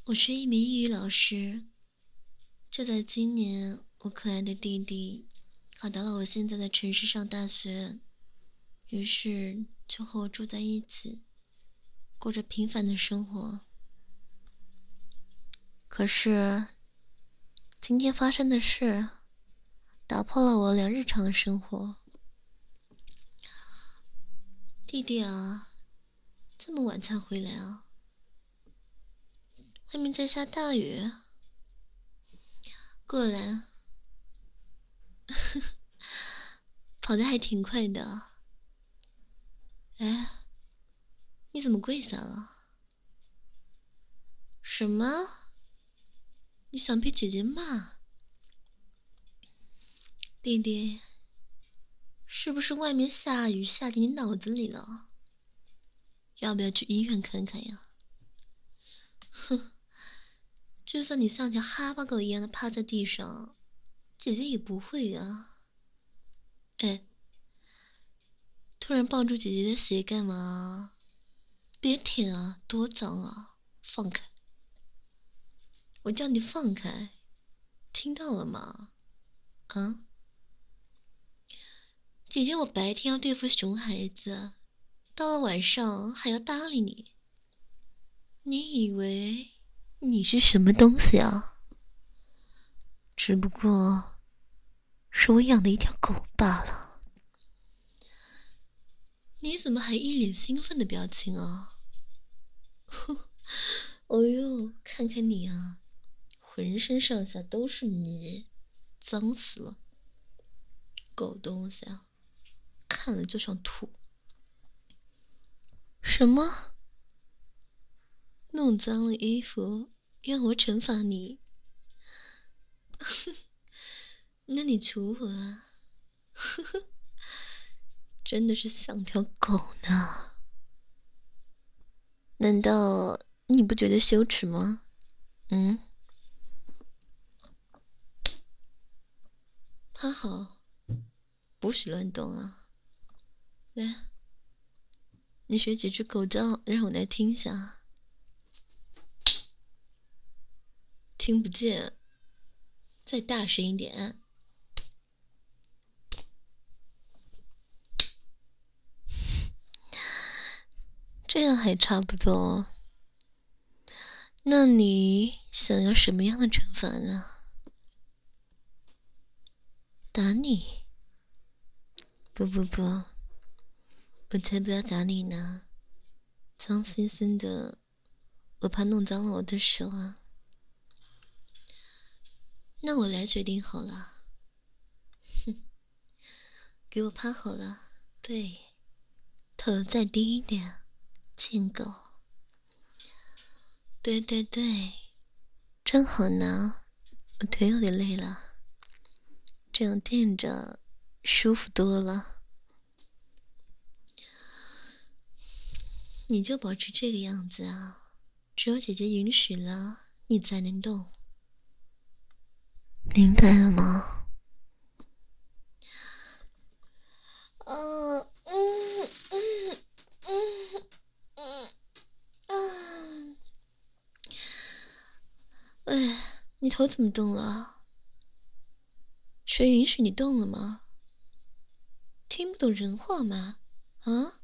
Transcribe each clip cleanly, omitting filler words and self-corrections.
我是一名英语老师。就在今年，我可爱的弟弟考到了我现在的城市上大学，于是就和我住在一起，过着平凡的生活。可是，今天发生的事打破了我俩日常的生活。弟弟啊，这么晚才回来啊？外面在下大雨，过来，跑得还挺快的。哎，你怎么跪下了？什么？你想被姐姐骂？弟弟，是不是外面下雨下进你脑子里了？要不要去医院看看呀？哼，就算你像条哈巴狗一样的趴在地上，姐姐也不会啊。哎，突然抱住姐姐的鞋干嘛？别舔啊，多脏啊！放开！我叫你放开，听到了吗？啊，姐姐，我白天要对付熊孩子，到了晚上还要搭理你。你以为你是什么东西啊？只不过是我养的一条狗罢了。你怎么还一脸兴奋的表情啊？哦呦，看看你啊，浑身上下都是泥，脏死了，狗东西啊，看了就想吐。什么？弄脏了衣服，让我惩罚你？那你求我啊？真的是像条狗呢。难道你不觉得羞耻吗？嗯，趴好，不许乱动啊！来，你学几只狗叫，让我来听一下。听不见，再大声一点。这样还差不多。那你想要什么样的惩罚呢？打你？不不不，我才不要打你呢！脏兮兮的，我怕弄脏了我的手啊。那我来决定好了。哼，给我趴好了。对，头再低一点，贱狗。对对对，真好呢。我腿有点累了，这样垫着舒服多了。你就保持这个样子啊，只有姐姐允许了，你才能动，明白了吗？哎，你头怎么动了？谁允许你动了吗？听不懂人话吗？啊？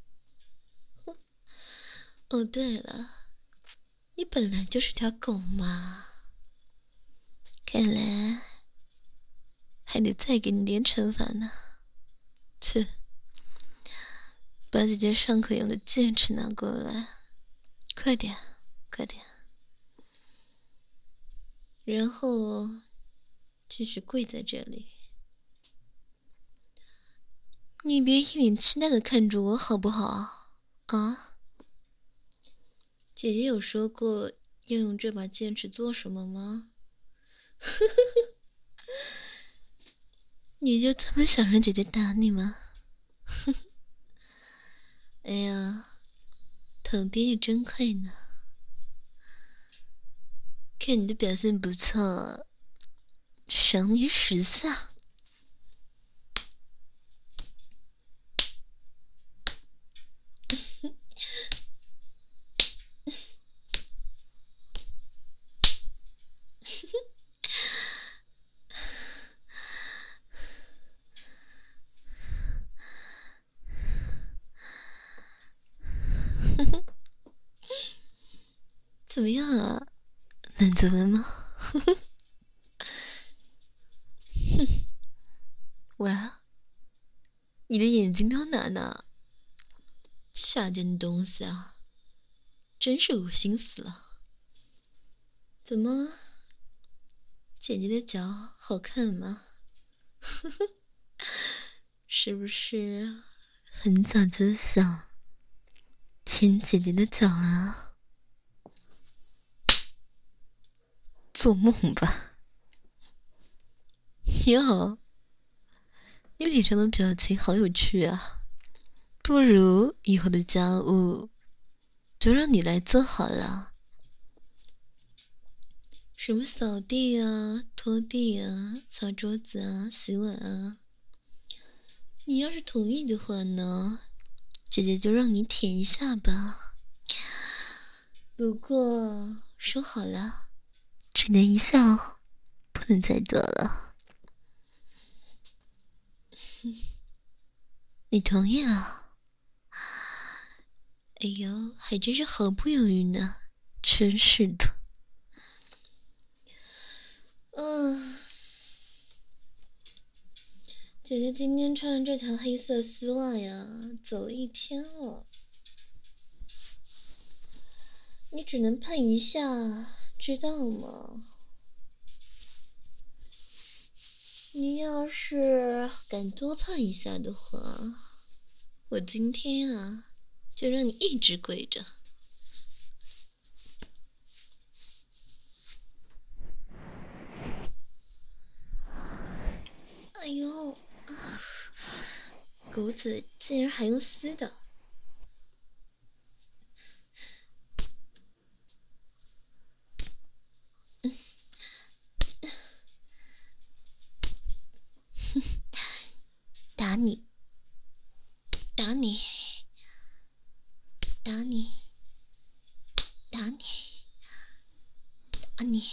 哦，对了，你本来就是条狗嘛，看来还得再给你点惩罚呢。去，把姐姐上课用的戒尺拿过来，快点，快点。然后继续跪在这里。你别一脸期待的看着我好不好？啊？姐姐有说过要用这把剑尺做什么吗？你就这么想让姐姐打你吗？哎呀，疼爹也真快呢。看你的表现不错，赏你10下。 怎么样啊？能怎么吗？喂，你的眼睛瞄哪呢？下贱的东西啊，真是恶心死了！怎么，姐姐的脚好看吗？是不是很早就想舔姐姐的脚了？做梦吧！哟，你脸上的表情好有趣啊！不如以后的家务就让你来做好了，什么扫地啊、拖地啊、擦桌子啊、洗碗啊，你要是同意的话呢，姐姐就让你舔一下吧。不过说好了，只能一下哦，不能再多了。你同意了？哎呦，还真是毫不犹豫呢，真是的。姐姐今天穿这条黑色丝袜呀，走了一天了。你只能碰一下，知道吗？你要是敢多碰一下的话，我今天啊，就让你一直跪着。哎呦，狗嘴竟然还用撕的！打你，打你，打你，打你，打你，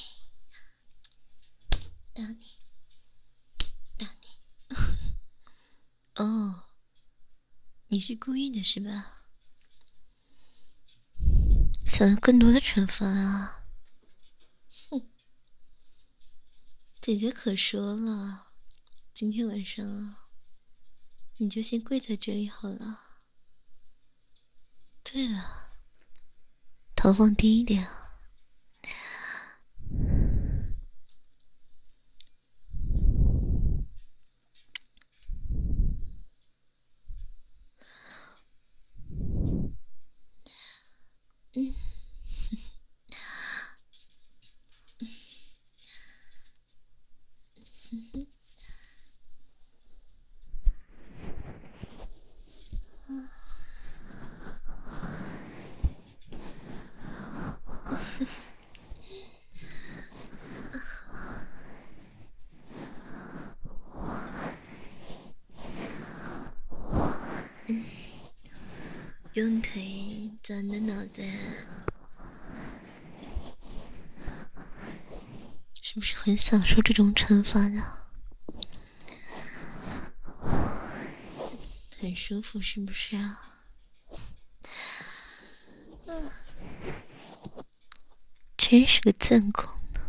打你，打你！哦，你是故意的是吧？想要更多的惩罚啊！哼，姐姐可说了，今天晚上啊，你就先跪在这里好了。对了，头放低一点啊。嗯，用腿钻你的脑子，是不是很享受这种惩罚呢？很舒服，是不是啊？真是个贱狗呢。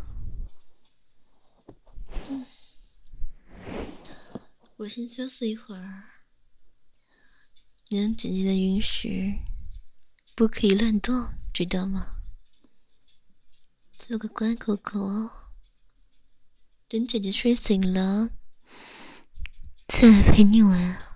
我先休息一会儿，你让姐姐的允许，不可以乱动，知道吗？做个乖狗狗哦。等姐姐睡醒了，再来陪你玩。